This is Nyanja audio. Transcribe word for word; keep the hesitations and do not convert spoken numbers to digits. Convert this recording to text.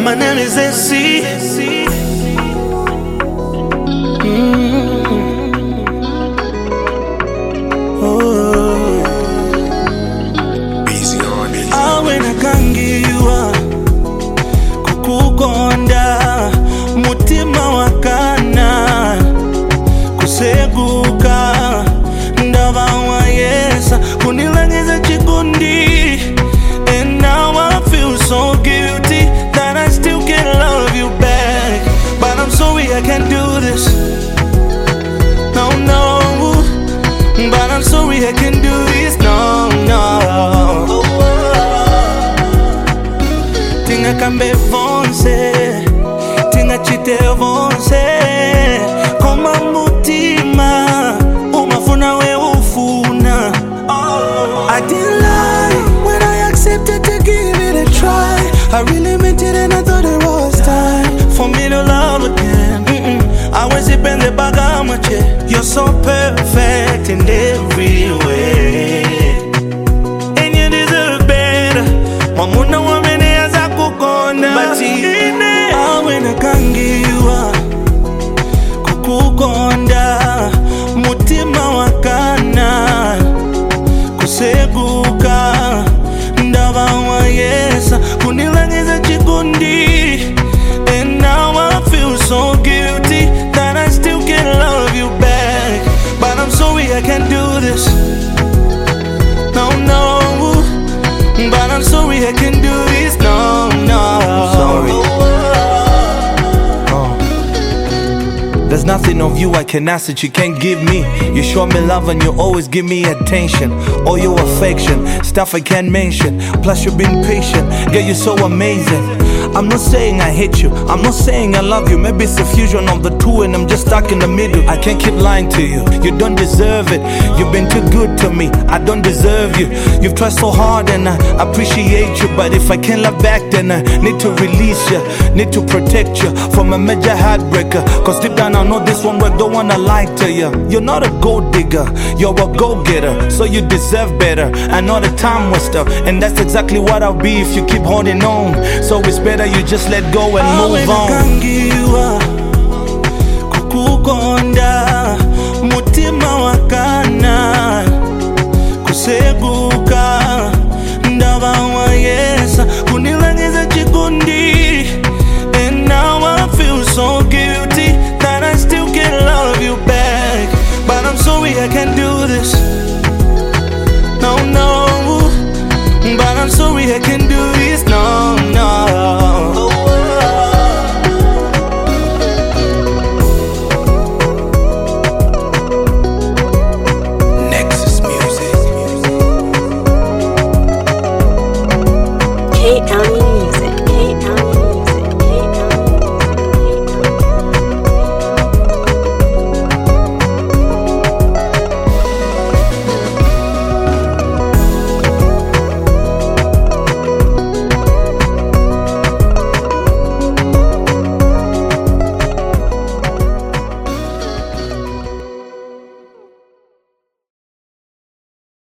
My name is S C. Mm. Oh. Easy on it. Awe nakangiwa kukukonda mutima wakana kuseguka ndava wa yesa kunilangiza chikundi. And now I feel so guilty that I still can't love you back. But I'm sorry I can't do this. No, no. But I'm sorry I can't do this. No, no. Tinga kambe vonse, tinga chite vonse. Koma mutima, umafuna we ufuna. I didn't lie when I accepted to give it a try. I really meant it and I thought it was time for me to love again. Mm-mm. I was in the bag of my chair. You're so perfect in every way, and you deserve better. Mamuna wamene yaza kukona, but ine awe nakangiwa kukukonda mutima wakana kuseguka ndava wa yesa kunilangiza chikundi. And now I feel so guilty that I still can't love you back. But I'm sorry I can't do this. No, no. But I'm sorry I can't do this. No, no. Sorry. There's nothing of you I can ask that you can't give me. You show me love and you always give me attention. All your affection, stuff I can't mention. Plus you've been patient, girl, you're so amazing. I'm not saying I hate you, I'm not saying I love you. Maybe it's a fusion of the two and I'm just stuck in the middle. I can't keep lying to you, you don't deserve it. You've been too good to me, I don't deserve you. You've tried so hard and I appreciate you. But if I can't love back then I need to release you. Need to protect you from a major heartbreaker. Cause deep down I know this one work, don't wanna lie to you. You're not a gold digger, you're a go-getter. So you deserve better, and not a time waster. And that's exactly what I'll be if you keep holding on. So it's better you just let go and move on.